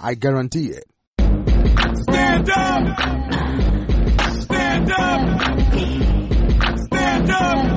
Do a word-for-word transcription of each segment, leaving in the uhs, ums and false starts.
I guarantee it. Stand up! Stand up! Stand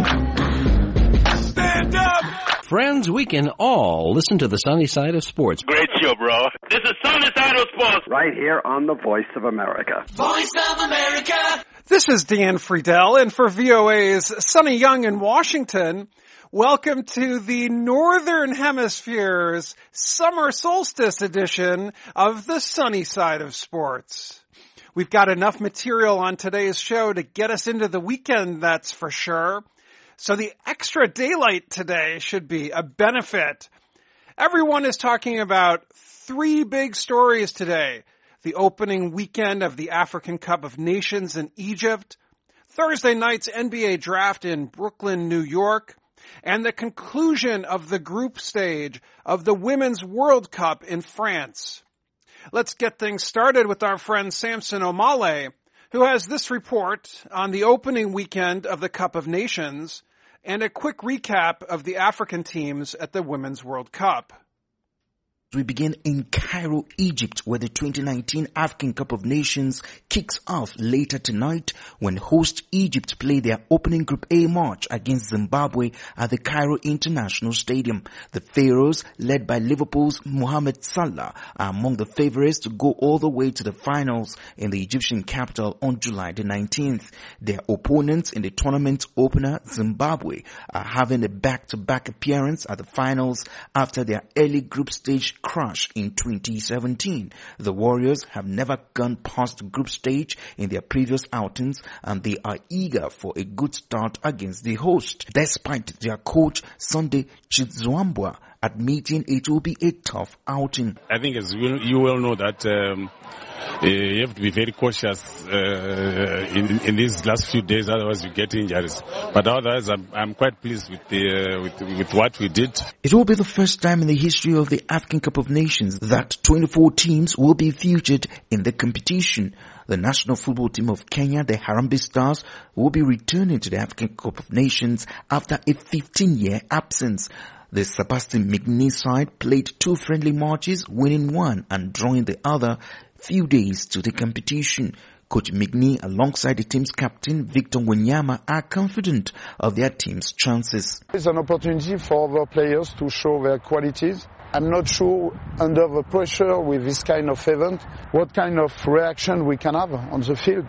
up! Stand up! Friends, we can all listen to the sunny side of sports. Great show, bro. This is Sunny Side of Sports. Right here on the Voice of America. Voice of America! This is Dan Friedel, and for V O A's Sunny Young in Washington, welcome to the Northern Hemisphere's Summer Solstice edition of the Sunny Side of Sports. We've got enough material on today's show to get us into the weekend, that's for sure. So the extra daylight today should be a benefit. Everyone is talking about three big stories today. The opening weekend of the African Cup of Nations in Egypt, Thursday night's N B A draft in Brooklyn, New York, and the conclusion of the group stage of the Women's World Cup in France. Let's get things started with our friend Samson Omale, who has this report on the opening weekend of the Cup of Nations and a quick recap of the African teams at the Women's World Cup. We begin in Cairo, Egypt, where the twenty nineteen African Cup of Nations kicks off later tonight when host Egypt play their opening Group A match against Zimbabwe at the Cairo International Stadium. The Pharaohs, led by Liverpool's Mohamed Salah, are among the favorites to go all the way to the finals in the Egyptian capital on July the nineteenth. Their opponents in the tournament opener, Zimbabwe, are having a back-to-back appearance at the finals after their early group stage crash in twenty seventeen. The Warriors have never gone past the group stage in their previous outings, and they are eager for a good start against the host, despite their coach Sunday Chizwambwa admitting it will be a tough outing. I think as you, you well know that um, uh, you have to be very cautious uh, in, in these last few days, otherwise you get injuries. But otherwise, I'm, I'm quite pleased with, the, uh, with, with what we did. It will be the first time in the history of the African Cup of Nations that twenty-four teams will be featured in the competition. The national football team of Kenya, the Harambee Stars, will be returning to the African Cup of Nations after a fifteen-year absence. The Sebastian McNee side played two friendly matches, winning one and drawing the other few days to the competition. Coach McNee, alongside the team's captain Victor Wanyama, are confident of their team's chances. It's an opportunity for our players to show their qualities. I'm not sure under the pressure with this kind of event what kind of reaction we can have on the field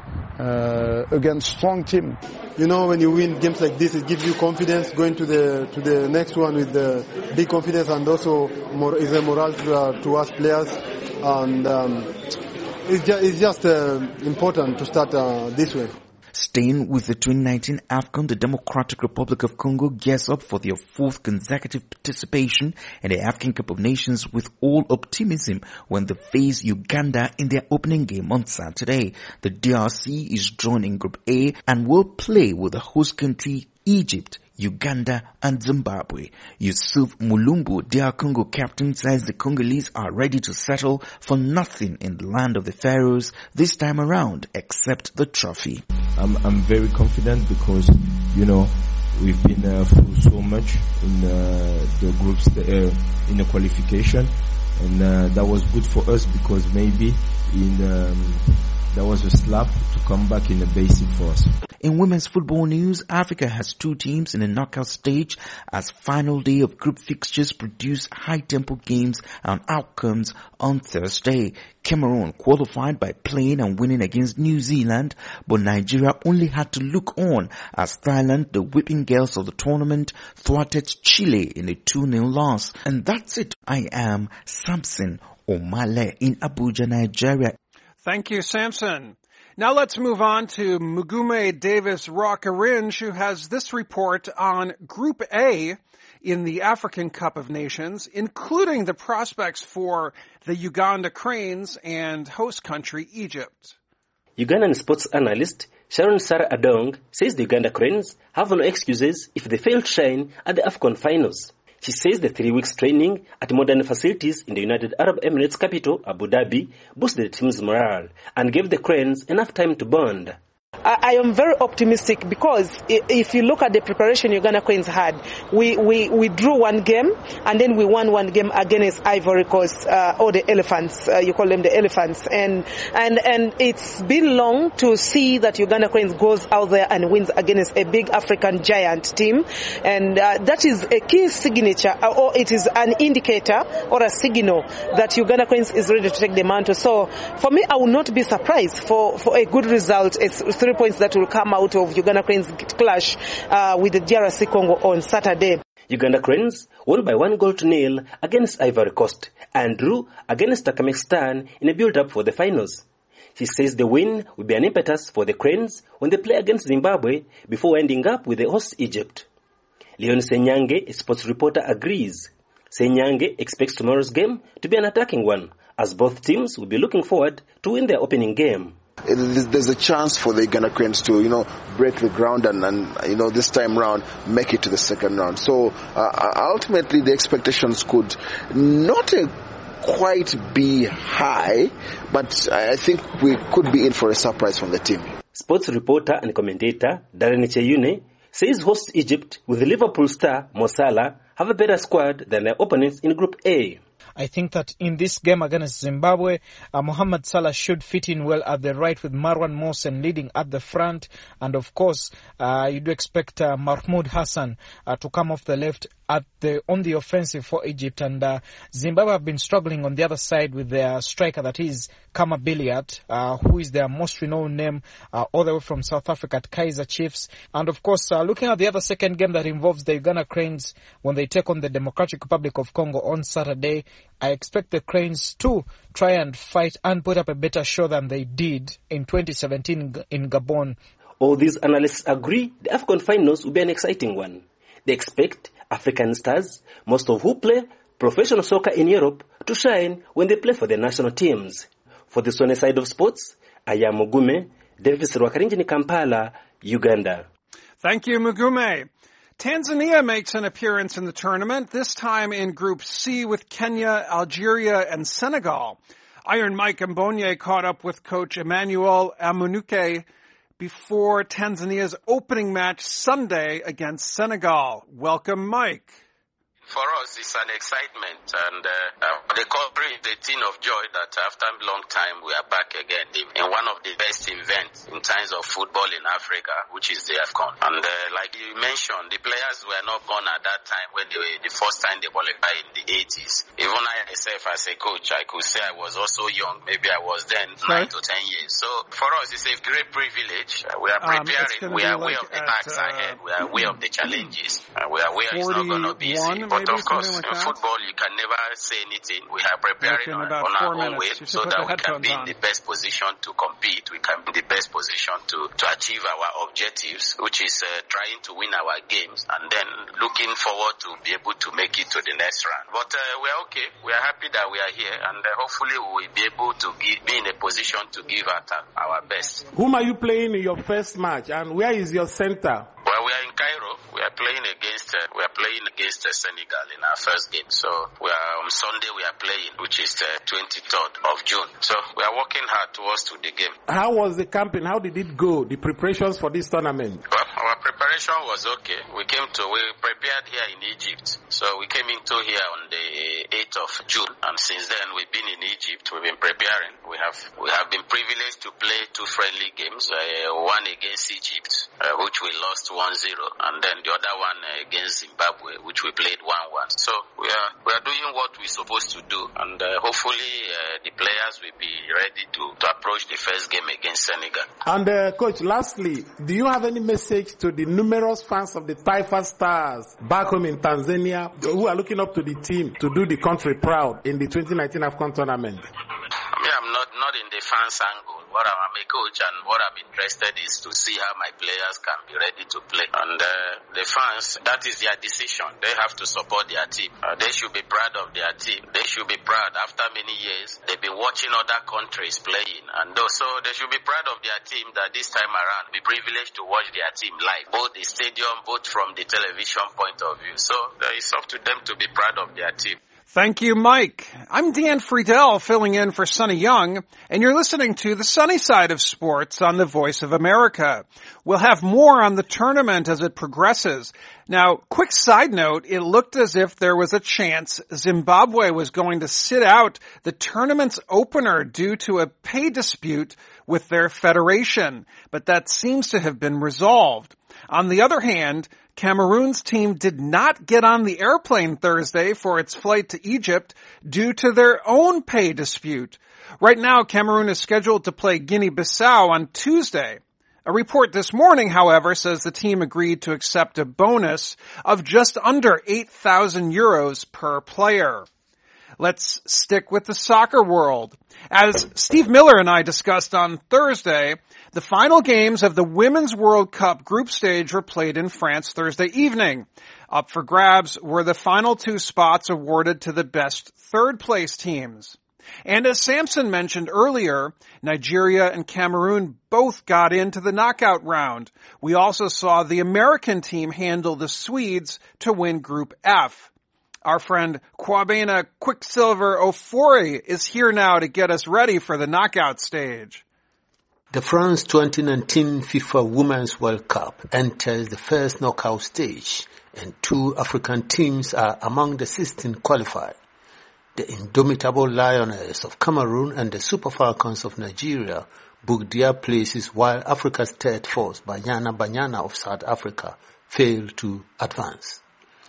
uh, against strong team. You know, when you win games like this, it gives you confidence going to the to the next one with the big confidence, and also more is a morale to, uh, to us players. And um, it's just, it's just uh, important to start uh, this way. Staying with the twenty nineteen AFCON, the Democratic Republic of Congo gears up for their fourth consecutive participation in the African Cup of Nations with all optimism when they face Uganda in their opening game on Saturday. The D R C is drawn in Group A and will play with the host country Egypt, Uganda and Zimbabwe. Yusuf Mulumbu, D R Congo captain, says the Congolese are ready to settle for nothing in the land of the Pharaohs this time around except the trophy. I'm, I'm very confident because, you know, we've been uh, through so much in uh, the groups, uh, in the qualification, and uh, that was good for us because maybe in um, that was a slap to come back in the basic for us. In women's football news, Africa has two teams in the knockout stage as final day of group fixtures produce high-tempo games and outcomes on Thursday. Cameroon qualified by playing and winning against New Zealand, but Nigeria only had to look on as Thailand, the whipping girls of the tournament, thwarted Chile in a two nil loss. And that's it. I am Samson Omale in Abuja, Nigeria. Thank you, Samson. Now let's move on to Mugume Davis Rockaringe, who has this report on Group A in the African Cup of Nations, including the prospects for the Uganda Cranes and host country Egypt. Ugandan sports analyst Sharon Sarah Adong says the Uganda Cranes have no excuses if they fail to shine at the AFCON finals. She says the three weeks training at modern facilities in the United Arab Emirates capital, Abu Dhabi, boosted the team's morale and gave the Cranes enough time to bond. I, I am very optimistic because if you look at the preparation Uganda Cranes had, we, we, we drew one game and then we won one game against Ivory Coast, uh, or the Elephants, uh, you call them the Elephants. And, and, and it's been long to see that Uganda Cranes goes out there and wins against a big African giant team. And uh, that is a key signature, or it is an indicator or a signal that Uganda Cranes is ready to take the mantle. So for me, I will not be surprised for, for a good result. It's three points that will come out of Uganda Cranes clash uh, with the D R C Congo on Saturday. Uganda Cranes won by one goal to nil against Ivory Coast and drew against Turkmenistan in a build-up for the finals. She says the win will be an impetus for the Cranes when they play against Zimbabwe before ending up with the host Egypt. Leon Senyange, a sports reporter, agrees. Senyange expects tomorrow's game to be an attacking one, as both teams will be looking forward to win their opening game. There's a chance for the Uganda Cranes to, you know, break the ground and, and you know, this time round make it to the second round. So uh, ultimately the expectations could not uh, quite be high, but I think we could be in for a surprise from the team. Sports reporter and commentator Darren Cheyune says host Egypt with the Liverpool star Mo Salah have a better squad than their opponents in Group A. I think that in this game against Zimbabwe, uh, Mohamed Salah should fit in well at the right with Marwan Mohsen leading at the front. And of course, uh, you do expect uh, Mahmoud Hassan uh, to come off the left at the on the offensive for Egypt. And uh, Zimbabwe have been struggling on the other side with their striker, that is Kama Billiat, uh, who is their most renowned name uh, all the way from South Africa at Kaizer Chiefs. And of course, uh, looking at the other second game that involves the Uganda Cranes when they take on the Democratic Republic of Congo on Saturday, I expect the Cranes to try and fight and put up a better show than they did in twenty seventeen in Gabon. All these analysts agree the AFCON finals will be an exciting one. They expect African stars, most of who play professional soccer in Europe, to shine when they play for their national teams. For the Sunny Side of Sports, I am Mugume, Davis Rwakarinjini, Kampala, Uganda. Thank you, Mugume. Tanzania makes an appearance in the tournament, this time in Group C with Kenya, Algeria, and Senegal. Iron Mike Mbonye caught up with coach Emmanuel Amunuke before Tanzania's opening match Sunday against Senegal. Welcome, Mike. For us, it's an excitement, and uh, uh, the country is a thing of joy that after a long time we are back again in one of the best events in terms of football in Africa, which is the AFCON. And uh, like you mentioned, the players were not born at that time when they were the first time they qualified in the eighties. Even I myself as a coach, I could say I was also young. Maybe I was then nine to ten years. So for us, it's a great privilege. Uh, we are preparing. Um, we are aware like of the tasks uh, ahead. We are aware of the challenges. Uh, we are aware it's not going to be easy. But of course, like in football, you can never say anything. We are preparing on, on our own way so that we can be in the best position to compete. We can be in the best position to, to achieve our objectives, which is uh, trying to win our games and then looking forward to be able to make it to the next round. But uh, we are okay. We are happy that we are here, and uh, hopefully we will be able to give, be in a position to give out our best. Whom are you playing in your first match, and where is your center? Well, we are in Cairo. We are playing against uh, we are playing against uh, Senegal in our first game. So we are on Sunday. We are playing, which is the twenty-third of June. So we are working hard towards to the game. How was the camping? How did it go? The preparations for this tournament? Well, our preparation was okay. We came to we prepared here in Egypt. So we came into here on the eighth of June, and since then we've been in Egypt. We've been preparing. We have we have been privileged to play two friendly games. Uh, one against Egypt, uh, which we lost one zero, and then the other one uh, against Zimbabwe, which we played one one. So we are we are doing what we're supposed to do, and uh, hopefully uh, the players will be ready to, to approach the first game against Senegal. And uh, coach, lastly, do you have any message to the numerous fans of the Taifa Stars back home in Tanzania who are looking up to the team to do the country proud in the twenty nineteen AFCON tournament? I mean, I'm not, not in the fans angle. What I'm a coach, and what I'm interested is to see how my players can be ready to play. And uh, the fans, that is their decision. They have to support their team. Uh, they should be proud of their team. They should be proud. After many years, they've been watching other countries playing, and so they should be proud of their team. That this time around, be privileged to watch their team live, both the stadium, both from the television point of view. So uh, it's up to them to be proud of their team. Thank you, Mike. I'm Dan Friedel, filling in for Sonny Young, and you're listening to The Sunny Side of Sports on the Voice of America. We'll have more on the tournament as it progresses. Now, quick side note, it looked as if there was a chance Zimbabwe was going to sit out the tournament's opener due to a pay dispute with their federation, but that seems to have been resolved. On the other hand, Cameroon's team did not get on the airplane Thursday for its flight to Egypt due to their own pay dispute. Right now, Cameroon is scheduled to play Guinea-Bissau on Tuesday. A report this morning, however, says the team agreed to accept a bonus of just under eight thousand euros per player. Let's stick with the soccer world. As Steve Miller and I discussed on Thursday, the final games of the Women's World Cup group stage were played in France Thursday evening. Up for grabs were the final two spots awarded to the best third-place teams. And as Samson mentioned earlier, Nigeria and Cameroon both got into the knockout round. We also saw the American team handle the Swedes to win Group F. Our friend Kwabena Quicksilver Ofori is here now to get us ready for the knockout stage. The France twenty nineteen FIFA Women's World Cup enters the first knockout stage, and two African teams are among the sixteen qualified. The indomitable Lioness of Cameroon and the Super Falcons of Nigeria booked their places, while Africa's third force, Banyana Banyana of South Africa, failed to advance.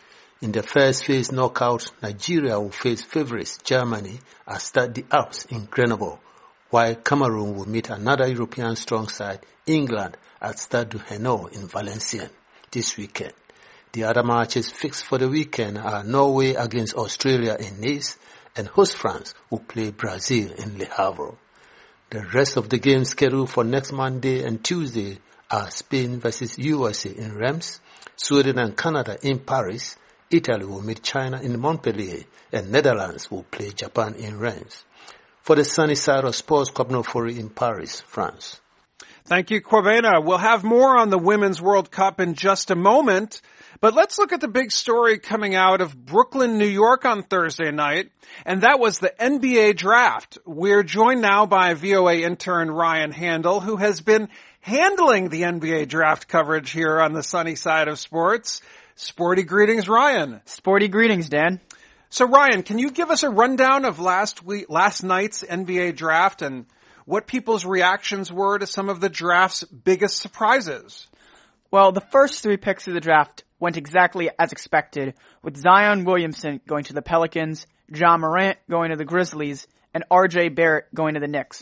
In the first phase knockout, Nigeria will face favourites Germany at Stade des Alpes in Grenoble, while Cameroon will meet another European strong side, England, at Stade du Hainaut in Valenciennes this weekend. The other matches fixed for the weekend are Norway against Australia in Nice, and host France will play Brazil in Le Havre. The rest of the games scheduled for next Monday and Tuesday are Spain versus U S A in Reims, Sweden and Canada in Paris, Italy will meet China in Montpellier, and Netherlands will play Japan in Reims. For the sunny side of sports, Kwabena Ofori in Paris, France. Thank you, Kwabena. We'll have more on the Women's World Cup in just a moment, but let's look at the big story coming out of Brooklyn, New York on Thursday night, and that was the N B A draft. We're joined now by V O A intern Ryan Handel, who has been handling the N B A draft coverage here on the sunny side of sports. Sporty greetings, Ryan. Sporty greetings, Dan. So, Ryan, can you give us a rundown of last week, last night's N B A draft and what people's reactions were to some of the draft's biggest surprises? Well, the first three picks of the draft went exactly as expected, with Zion Williamson going to the Pelicans, Ja Morant going to the Grizzlies, and R J Barrett going to the Knicks.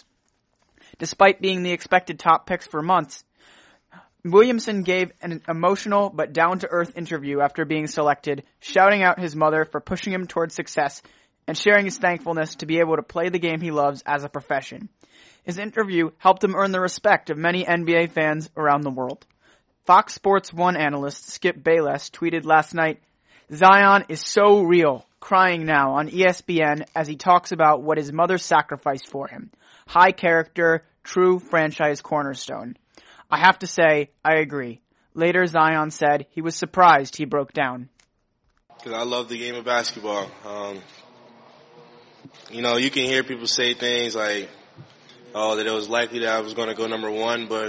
Despite being the expected top picks for months, Williamson gave an emotional but down-to-earth interview after being selected, shouting out his mother for pushing him towards success and sharing his thankfulness to be able to play the game he loves as a profession. His interview helped him earn the respect of many N B A fans around the world. Fox Sports one analyst Skip Bayless tweeted last night, "Zion is so real, crying now on E S P N as he talks about what his mother sacrificed for him. High character, true franchise cornerstone. I have to say, I agree." Later, Zion said he was surprised he broke down. Because I love the game of basketball. Um, you know, you can hear people say things like, oh, that it was likely that I was going to go number one, but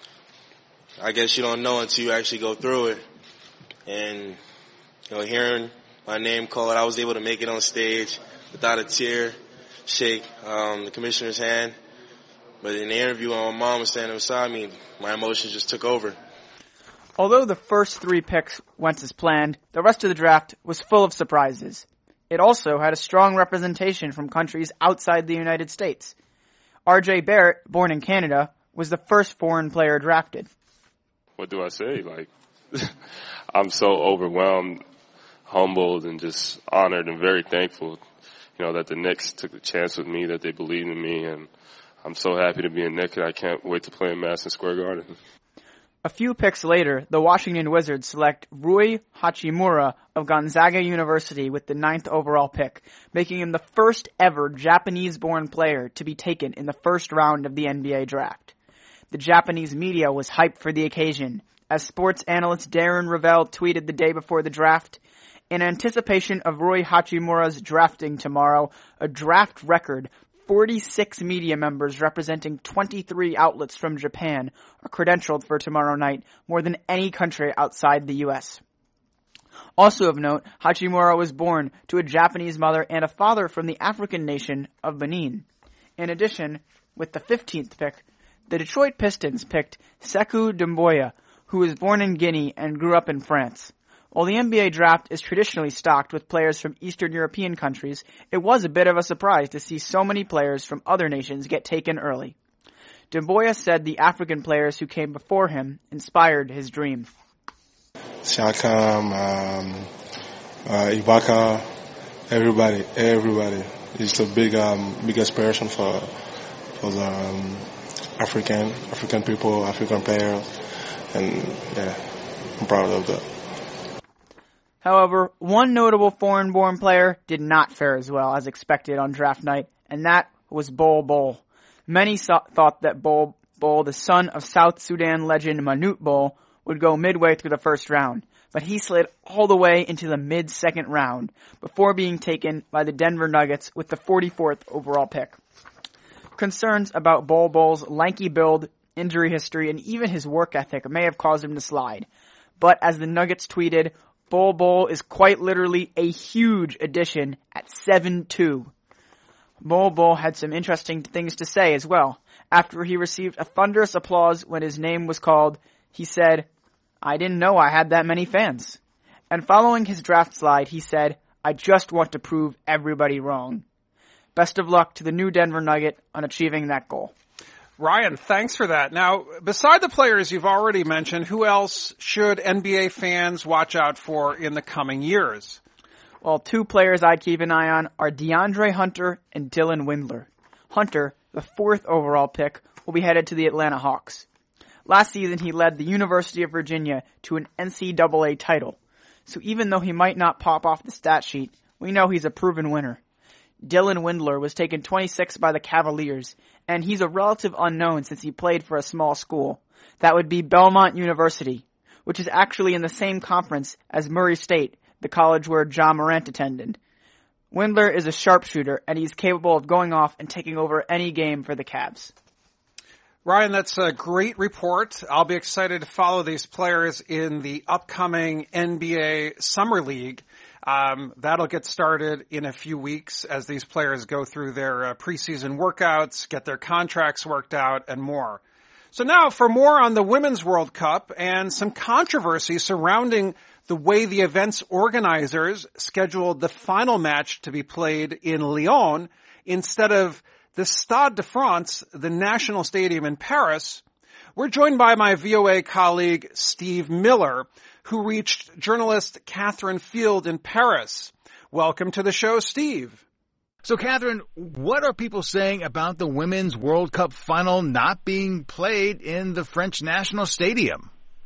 I guess you don't know until you actually go through it. And, you know, hearing my name called, I was able to make it on stage without a tear shake um, the commissioner's hand. But in the interview, when my mom was standing beside me, my emotions just took over. Although the first three picks went as planned, the rest of the draft was full of surprises. It also had a strong representation from countries outside the United States. R J Barrett, born in Canada, was the first foreign player drafted. What do I say? Like, I'm so overwhelmed, humbled, and just honored and very thankful, you know, that the Knicks took the chance with me, that they believed in me, and I'm so happy to be a Knick, and I can't wait to play in Madison Square Garden. A few picks later, the Washington Wizards select Rui Hachimura of Gonzaga University with the ninth overall pick, making him the first ever Japanese-born player to be taken in the first round of the N B A draft. The Japanese media was hyped for the occasion. As sports analyst Darren Ravel tweeted the day before the draft, In anticipation of Rui Hachimura's drafting tomorrow, a draft record, forty-six media members representing twenty-three outlets from Japan are credentialed for tomorrow night, more than any country outside the U S. Also of note, Hachimura was born to a Japanese mother and a father from the African nation of Benin. In addition, with the fifteenth pick, the Detroit Pistons picked Sekou Doumbouya, who was born in Guinea and grew up in France. While the N B A draft is traditionally stocked with players from Eastern European countries, it was a bit of a surprise to see so many players from other nations get taken early. Doumbouya said the African players who came before him inspired his dream. Siakam, um, uh, Ibaka, everybody, everybody. It's a big, um, big inspiration for for the um, African, African people, African players, and yeah, I'm proud of that. However, one notable foreign-born player did not fare as well as expected on draft night, and that was Bol Bol. Many saw, thought that Bol Bol, the son of South Sudan legend Manute Bol, would go midway through the first round, but he slid all the way into the mid-second round before being taken by the Denver Nuggets with the forty-fourth overall pick. Concerns about Bol Bol's lanky build, injury history, and even his work ethic may have caused him to slide. But as the Nuggets tweeted, Bol Bol is quite literally a huge addition at seven two. Bol Bol had some interesting things to say as well. After he received a thunderous applause when his name was called, he said, "I didn't know I had that many fans." And following his draft slide, he said, "I just want to prove everybody wrong." Best of luck to the new Denver Nugget on achieving that goal. Ryan, thanks for that. Now, beside the players you've already mentioned, who else should N B A fans watch out for in the coming years? Well, two players I'd keep an eye on are DeAndre Hunter and Dylan Windler. Hunter, the fourth overall pick, will be headed to the Atlanta Hawks. Last season, he led the University of Virginia to an N C double A title. So even though he might not pop off the stat sheet, we know he's a proven winner. Dylan Windler was taken twenty-sixth by the Cavaliers, and he's a relative unknown since he played for a small school. That would be Belmont University, which is actually in the same conference as Murray State, the college where Ja Morant attended. Windler is a sharpshooter, and he's capable of going off and taking over any game for the Cavs. Ryan, that's a great report. I'll be excited to follow these players in the upcoming N B A Summer League. Um, that'll get started in a few weeks as these players go through their uh, preseason workouts, get their contracts worked out, and more. So now for more on the Women's World Cup and some controversy surrounding the way the event's organizers scheduled the final match to be played in Lyon instead of the Stade de France, the national stadium in Paris, we're joined by my V O A colleague Steve Miller, who reached journalist Catherine Field in Paris. Welcome to the show, Steve. So, Catherine, what are people saying about the Women's World Cup final not being played in the French National Stadium?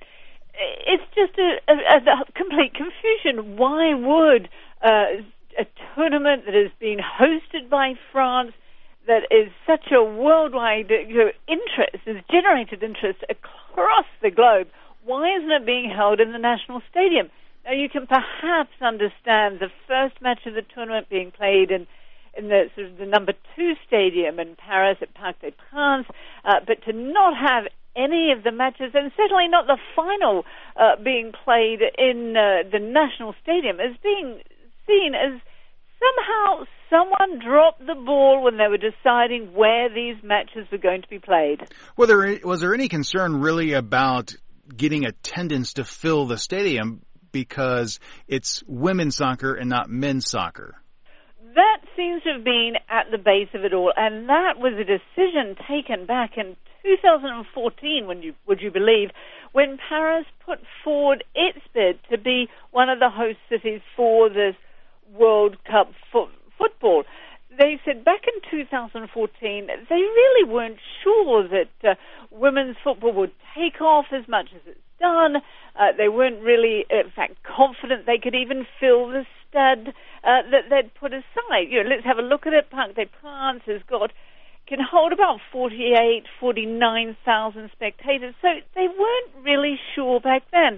It's just a, a, a complete confusion. Why would uh, a tournament that is being hosted by France, that is such a worldwide you know, interest, has generated interest across the globe, why isn't it being held in the national stadium? Now, you can perhaps understand the first match of the tournament being played in, in the sort of the number two stadium in Paris at Parc des Princes, uh, but to not have any of the matches, and certainly not the final, uh, being played in uh, the national stadium, as being seen as somehow someone dropped the ball when they were deciding where these matches were going to be played. Was there, was there any concern really about getting attendance to fill the stadium because it's women's soccer and not men's soccer? That seems to have been at the base of it all, and that was a decision taken back in two thousand fourteen, when you, would you believe, when Paris put forward its bid to be one of the host cities for this World Cup fo- football. They said back in two thousand fourteen they really weren't sure that uh, women's football would take off as much as it's done. Uh, they weren't really, in fact, confident they could even fill the stud uh, that they'd put aside. You know, let's have a look at it. Parc des Princes has got can hold about forty-eight, forty-nine thousand spectators. So they weren't really sure back then.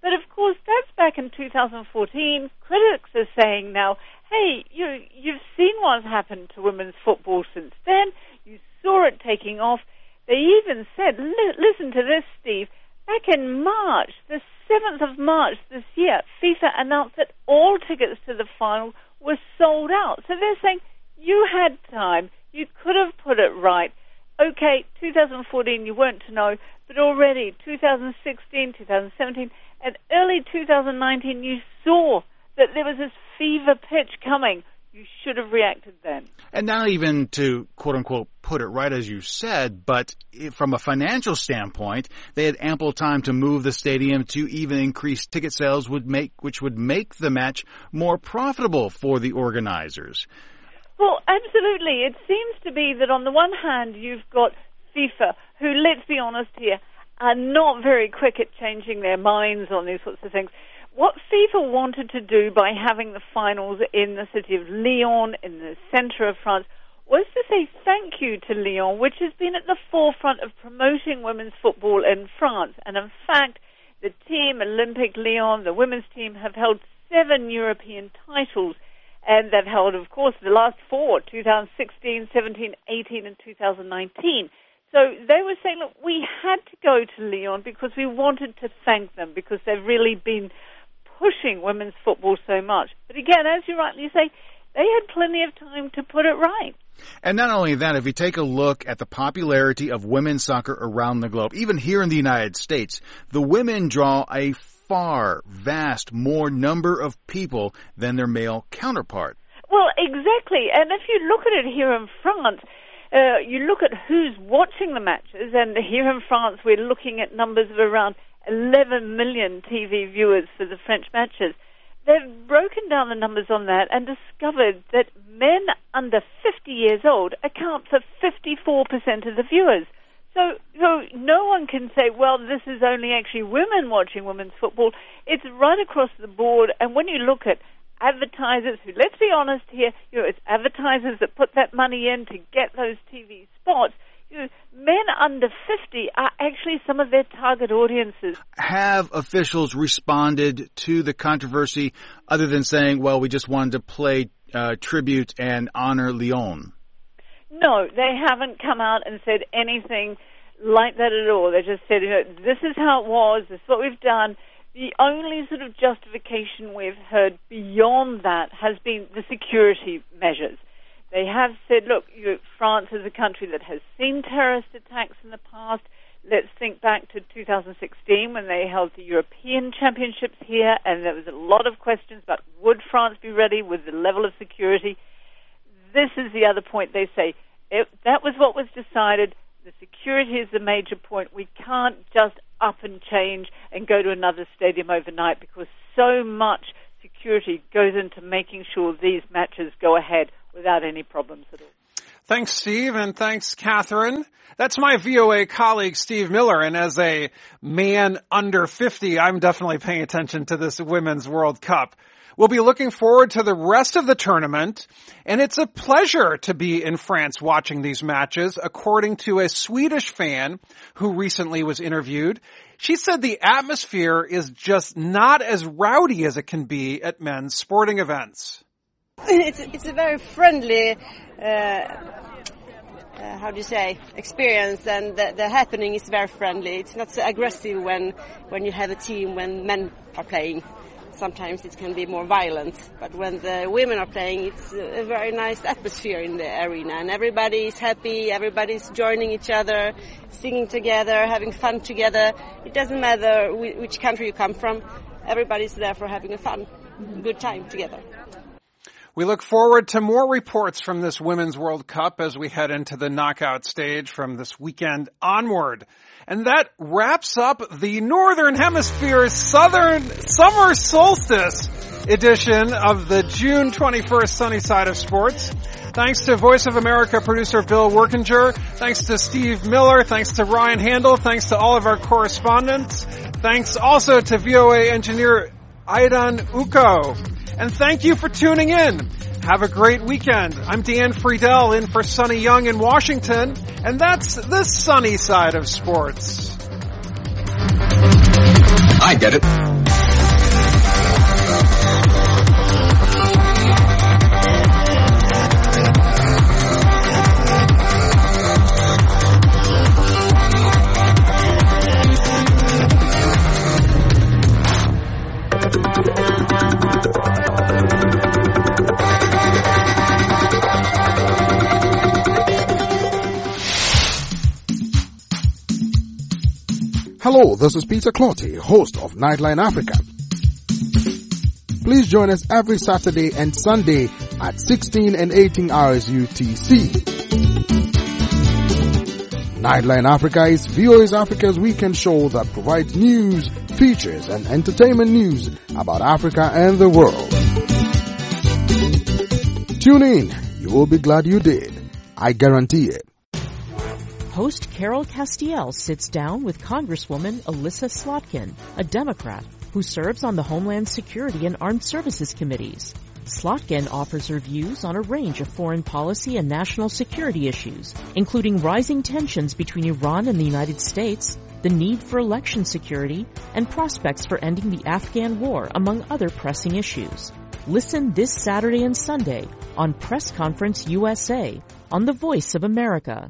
But of course, that's back in two thousand fourteen. Critics are saying now, hey, you, you've seen what's happened to women's football since then. You saw it taking off. They even said, li- listen to this, Steve, back in March, the seventh of March this year, FIFA announced that all tickets to the final were sold out. So they're saying, you had time. You could have put it right. Okay, two thousand fourteen, you weren't to know, but already two thousand sixteen, two thousand seventeen, and early two thousand nineteen, you saw that there was this fever pitch coming. You should have reacted then. And not even to, quote-unquote, put it right as you said, but from a financial standpoint, they had ample time to move the stadium to even increase ticket sales, would make, which would make the match more profitable for the organizers. Well, absolutely. It seems to be that on the one hand, you've got FIFA, who, let's be honest here, are not very quick at changing their minds on these sorts of things. What FIFA wanted to do by having the finals in the city of Lyon, in the centre of France, was to say thank you to Lyon, which has been at the forefront of promoting women's football in France. And in fact, the team, Olympique Lyon, the women's team, have held seven European titles. And they've held, of course, the last four, two thousand sixteen, seventeen, eighteen, and two thousand nineteen. So they were saying, look, we had to go to Lyon because we wanted to thank them because they've really been pushing women's football so much. But again, as you rightly say, they had plenty of time to put it right. And not only that, if you take a look at the popularity of women's soccer around the globe, even here in the United States, the women draw a far, vast more number of people than their male counterpart. Well, exactly. And if you look at it here in France, uh, you look at who's watching the matches, and here in France we're looking at numbers of around eleven million T V viewers for the French matches. They've broken down the numbers on that and discovered that men under fifty years old account for fifty-four percent of the viewers. So, so no one can say, well, this is only actually women watching women's football. It's right across the board. And when you look at advertisers who, let's be honest here, you know, it's advertisers that put that money in to get those T V spots. You know, men under fifty are actually some of their target audiences. Have officials responded to the controversy other than saying, well, we just wanted to play uh, tribute and honor Lyon? No, they haven't come out and said anything like that at all. They just said, you know, this is how it was, this is what we've done. The only sort of justification we've heard beyond that has been the security measures. They have said, look, you know, France is a country that has seen terrorist attacks in the past. Let's think back to two thousand sixteen when they held the European Championships here, and there was a lot of questions about would France be ready with the level of security. This is the other point they say. It, that was what was decided. The security is the major point. We can't just up and change and go to another stadium overnight because so much security goes into making sure these matches go ahead without any problems at all. Thanks, Steve, and thanks, Catherine. That's my V O A colleague, Steve Miller, and as a man under fifty, I'm definitely paying attention to this Women's World Cup. We'll be looking forward to the rest of the tournament, and it's a pleasure to be in France watching these matches, according to a Swedish fan who recently was interviewed. She said the atmosphere is just not as rowdy as it can be at men's sporting events. It's, it's a very friendly, uh, uh, how do you say, experience, and the, the happening is very friendly. It's not so aggressive when, when you have a team, when men are playing. Sometimes it can be more violent, but when the women are playing, it's a very nice atmosphere in the arena, and everybody is happy, everybody's joining each other, singing together, having fun together. It doesn't matter which country you come from, everybody's there for having a fun, good time together. We look forward to more reports from this Women's World Cup as we head into the knockout stage from this weekend onward. And that wraps up the Northern Hemisphere's Southern Summer Solstice edition of the June twenty-first Sunny Side of Sports. Thanks to Voice of America producer Bill Workinger. Thanks to Steve Miller. Thanks to Ryan Handel. Thanks to all of our correspondents. Thanks also to V O A engineer Aidan Uko. And thank you for tuning in. Have a great weekend. I'm Dan Friedel in for Sonny Young in Washington, and that's the sunny side of sports. I get it. Hello, this is Peter Clotty, host of Nightline Africa. Please join us every Saturday and Sunday at sixteen and eighteen hours U T C. Nightline Africa is V O A's Africa's weekend show that provides news, features, and entertainment news about Africa and the world. Tune in. You will be glad you did. I guarantee it. Host Carol Castiel sits down with Congresswoman Alyssa Slotkin, a Democrat who serves on the Homeland Security and Armed Services Committees. Slotkin offers her views on a range of foreign policy and national security issues, including rising tensions between Iran and the United States, the need for election security, and prospects for ending the Afghan war, among other pressing issues. Listen this Saturday and Sunday on Press Conference U S A on the Voice of America.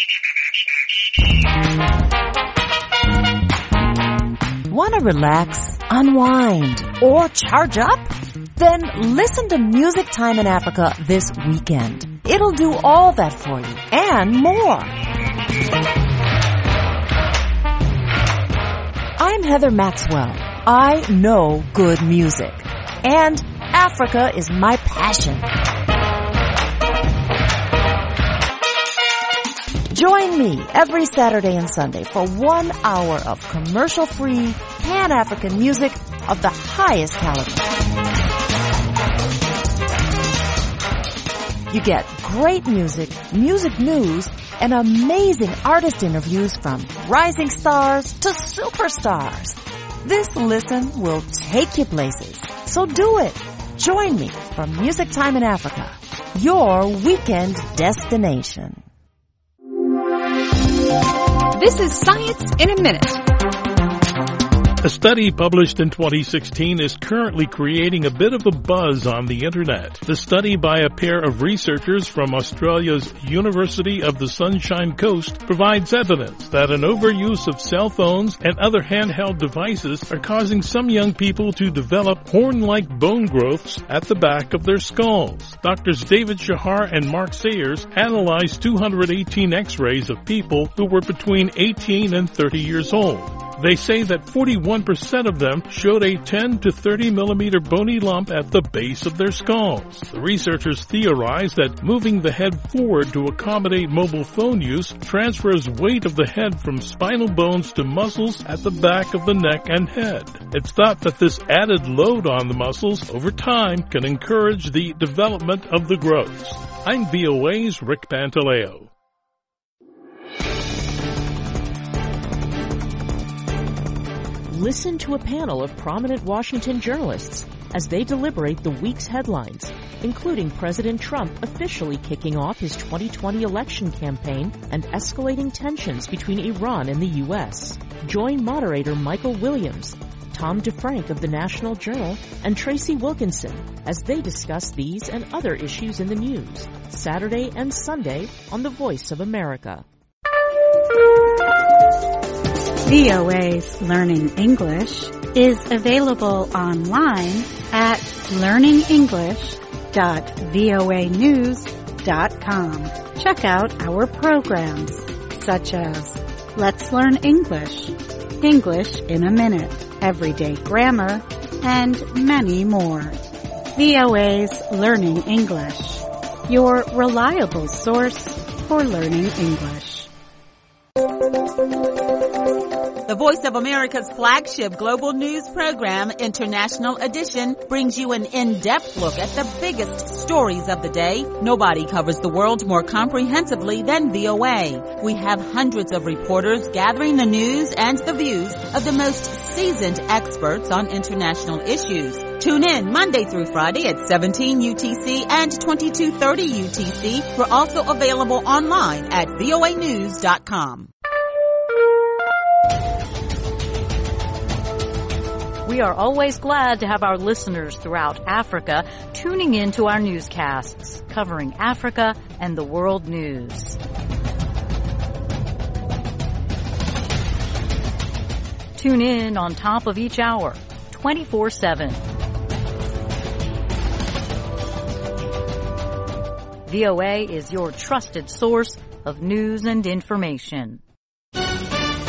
Want to relax, unwind, or charge up? Then listen to Music Time in Africa this weekend. It'll do all that for you and more. I'm Heather Maxwell. I know good music. And Africa is my passion. Join me every Saturday and Sunday for one hour of commercial-free, Pan-African music of the highest caliber. You get great music, music news, and amazing artist interviews from rising stars to superstars. This listen will take you places. So do it. Join me for Music Time in Africa, your weekend destination. This is Science in a Minute. A study published in twenty sixteen is currently creating a bit of a buzz on the internet. The study by a pair of researchers from Australia's University of the Sunshine Coast provides evidence that an overuse of cell phones and other handheld devices are causing some young people to develop horn-like bone growths at the back of their skulls. Doctors David Shahar and Mark Sayers analyzed two hundred eighteen x-rays of people who were between eighteen and thirty years old. They say that forty-one percent of them showed a ten to thirty millimeter bony lump at the base of their skulls. The researchers theorize that moving the head forward to accommodate mobile phone use transfers weight of the head from spinal bones to muscles at the back of the neck and head. It's thought that this added load on the muscles over time can encourage the development of the growths. I'm V O A's Rick Pantaleo. Listen to a panel of prominent Washington journalists as they deliberate the week's headlines, including President Trump officially kicking off his twenty twenty election campaign and escalating tensions between Iran and the U S. Join moderator Michael Williams, Tom DeFrank of the National Journal, and Tracy Wilkinson as they discuss these and other issues in the news, Saturday and Sunday on The Voice of America. V O A's Learning English is available online at learning english dot voa news dot com. Check out our programs such as Let's Learn English, English in a Minute, Everyday Grammar, and many more. V O A's Learning English, your reliable source for learning English. The Voice of America's flagship global news program, International Edition, brings you an in-depth look at the biggest stories of the day. Nobody covers the world more comprehensively than V O A. We have hundreds of reporters gathering the news and the views of the most seasoned experts on international issues. Tune in Monday through Friday at seventeen U T C and twenty-two thirty U T C. We're also available online at V O A news dot com. We are always glad to have our listeners throughout Africa tuning in to our newscasts covering Africa and the world news. Tune in on top of each hour, twenty-four seven. V O A is your trusted source of news and information.